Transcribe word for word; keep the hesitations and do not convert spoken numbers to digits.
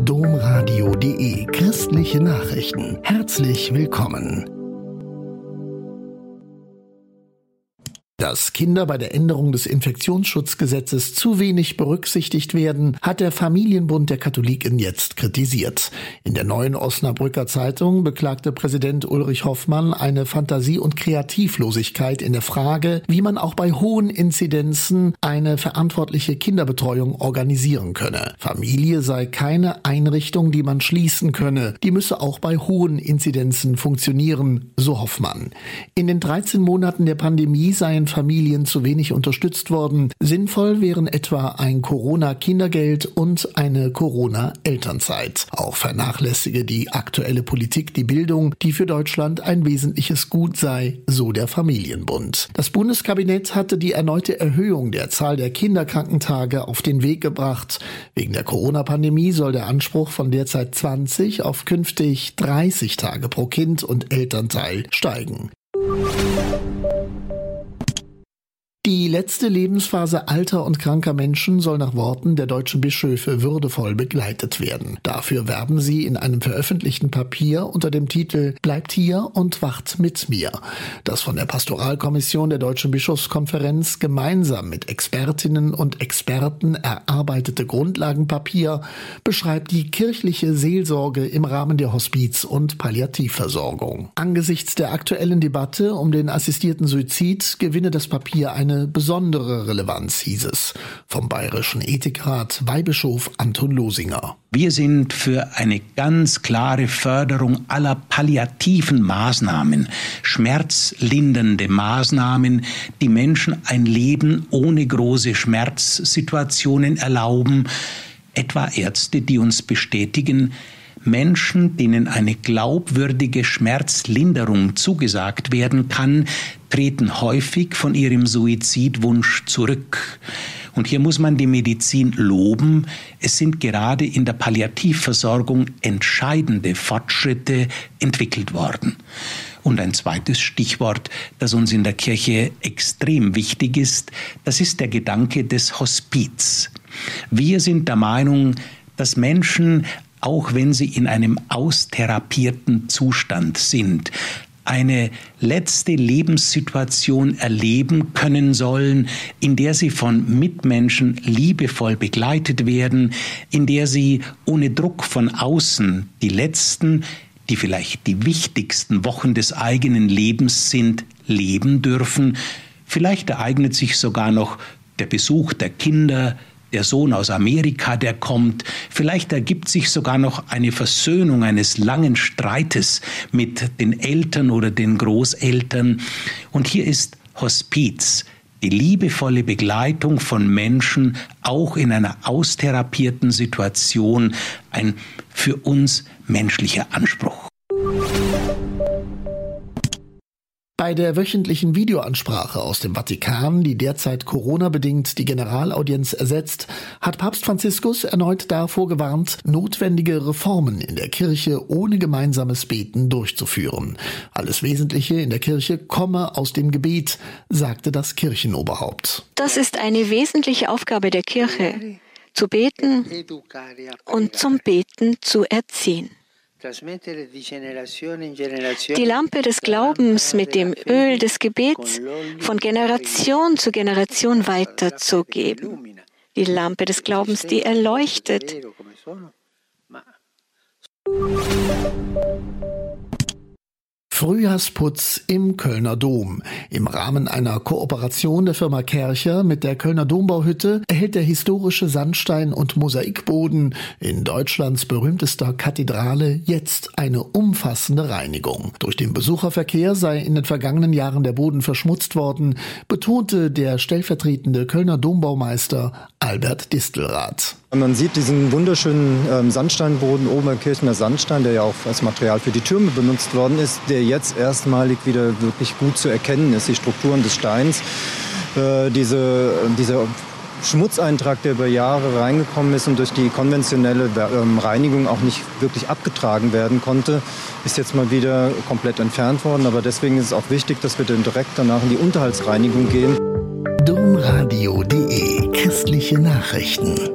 domradio punkt de Christliche Nachrichten. Herzlich willkommen. Dass Kinder bei der Änderung des Infektionsschutzgesetzes zu wenig berücksichtigt werden, hat der Familienbund der Katholiken jetzt kritisiert. In der Neuen Osnabrücker Zeitung beklagte Präsident Ulrich Hoffmann eine Fantasie- und Kreativlosigkeit in der Frage, wie man auch bei hohen Inzidenzen eine verantwortliche Kinderbetreuung organisieren könne. Familie sei keine Einrichtung, die man schließen könne. Die müsse auch bei hohen Inzidenzen funktionieren, so Hoffmann. In den dreizehn Monaten der Pandemie seien Familien zu wenig unterstützt worden. Sinnvoll wären etwa ein Corona-Kindergeld und eine Corona-Elternzeit. Auch vernachlässige die aktuelle Politik die Bildung, die für Deutschland ein wesentliches Gut sei, so der Familienbund. Das Bundeskabinett hatte die erneute Erhöhung der Zahl der Kinderkrankentage auf den Weg gebracht. Wegen der Corona-Pandemie soll der Anspruch von derzeit zwanzig auf künftig dreißig Tage pro Kind und Elternteil steigen. Die letzte Lebensphase alter und kranker Menschen soll nach Worten der deutschen Bischöfe würdevoll begleitet werden. Dafür werben sie in einem veröffentlichten Papier unter dem Titel »Bleibt hier und wacht mit mir«. Das von der Pastoralkommission der Deutschen Bischofskonferenz gemeinsam mit Expertinnen und Experten erarbeitete Grundlagenpapier beschreibt die kirchliche Seelsorge im Rahmen der Hospiz- und Palliativversorgung. Angesichts der aktuellen Debatte um den assistierten Suizid gewinne das Papier eine besondere Relevanz, hieß es vom Bayerischen Ethikrat Weihbischof Anton Losinger. Wir sind für eine ganz klare Förderung aller palliativen Maßnahmen, schmerzlindernde Maßnahmen, die Menschen ein Leben ohne große Schmerzsituationen erlauben, etwa Ärzte, die uns bestätigen, Menschen, denen eine glaubwürdige Schmerzlinderung zugesagt werden kann, treten häufig von ihrem Suizidwunsch zurück. Und hier muss man die Medizin loben. Es sind gerade in der Palliativversorgung entscheidende Fortschritte entwickelt worden. Und ein zweites Stichwort, das uns in der Kirche extrem wichtig ist, das ist der Gedanke des Hospiz. Wir sind der Meinung, dass Menschen, auch wenn sie in einem austherapierten Zustand sind, eine letzte Lebenssituation erleben können sollen, in der sie von Mitmenschen liebevoll begleitet werden, in der sie ohne Druck von außen die letzten, die vielleicht die wichtigsten Wochen des eigenen Lebens sind, leben dürfen. Vielleicht ereignet sich sogar noch der Besuch der Kinder, der Sohn aus Amerika, der kommt. Vielleicht ergibt sich sogar noch eine Versöhnung eines langen Streites mit den Eltern oder den Großeltern. Und hier ist Hospiz, die liebevolle Begleitung von Menschen, auch in einer austherapierten Situation, ein für uns menschlicher Anspruch. Bei der wöchentlichen Videoansprache aus dem Vatikan, die derzeit Corona-bedingt die Generalaudienz ersetzt, hat Papst Franziskus erneut davor gewarnt, notwendige Reformen in der Kirche ohne gemeinsames Beten durchzuführen. Alles Wesentliche in der Kirche komme aus dem Gebet, sagte das Kirchenoberhaupt. Das ist eine wesentliche Aufgabe der Kirche, zu beten und zum Beten zu erziehen. Die Lampe des Glaubens mit dem Öl des Gebets von Generation zu Generation weiterzugeben. Die Lampe des Glaubens, die erleuchtet. Frühjahrsputz im Kölner Dom. Im Rahmen einer Kooperation der Firma Kärcher mit der Kölner Dombauhütte erhält der historische Sandstein- und Mosaikboden in Deutschlands berühmtester Kathedrale jetzt eine umfassende Reinigung. Durch den Besucherverkehr sei in den vergangenen Jahren der Boden verschmutzt worden, betonte der stellvertretende Kölner Dombaumeister Albert Distelrath. Man sieht diesen wunderschönen ähm, Sandsteinboden, Oberkirchner Sandstein, der ja auch als Material für die Türme benutzt worden ist, der jetzt erstmalig wieder wirklich gut zu erkennen ist. Die Strukturen des Steins, äh, diese, dieser Schmutzeintrag, der über Jahre reingekommen ist und durch die konventionelle ähm, Reinigung auch nicht wirklich abgetragen werden konnte, ist jetzt mal wieder komplett entfernt worden. Aber deswegen ist es auch wichtig, dass wir dann direkt danach in die Unterhaltsreinigung gehen. domradio punkt de Christliche Nachrichten.